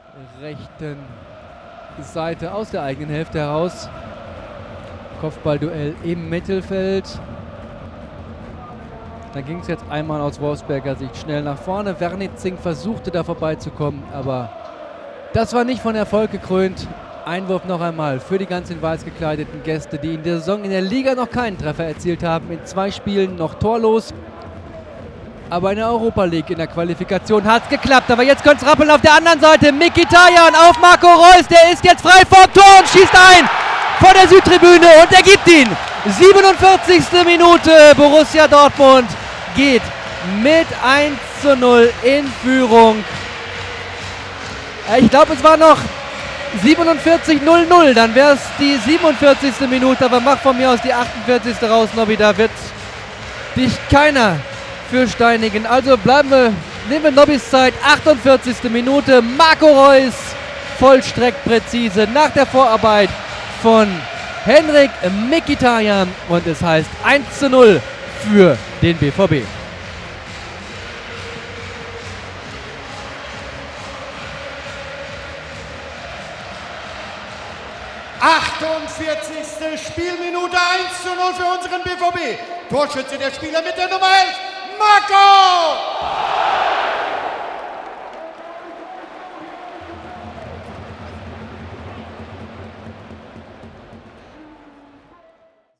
rechten Seite aus der eigenen Hälfte heraus. Kopfballduell im Mittelfeld. Da ging es jetzt einmal aus Wolfsberger Sicht schnell nach vorne. Wernitzing versuchte da vorbeizukommen, aber das war nicht von Erfolg gekrönt. Einwurf noch einmal für die ganz in weiß gekleideten Gäste, die in der Saison in der Liga noch keinen Treffer erzielt haben. In 2 Spielen noch torlos. Aber in der Europa League in der Qualifikation hat es geklappt. Aber jetzt könnte es rappeln auf der anderen Seite. Mkhitaryan auf Marco Reus. Der ist jetzt frei vor Tor und schießt ein vor der Südtribüne. Und er gibt ihn. 47. Minute. Borussia Dortmund geht mit 1:0 in Führung. Ich glaube, es war noch 47:00. Dann wäre es die 47. Minute. Aber mach von mir aus die 48. raus, Nobby. Da wird dich keiner für steinigen. Also nehmen wir Nobbys Zeit. 48. Minute. Marco Reus vollstreckt präzise nach der Vorarbeit von Henrik Mkhitaryan. Und es heißt 1:0 für den BVB. Spielminute 1:0 für unseren BVB. Torschütze der Spieler mit der Nummer 11, Marco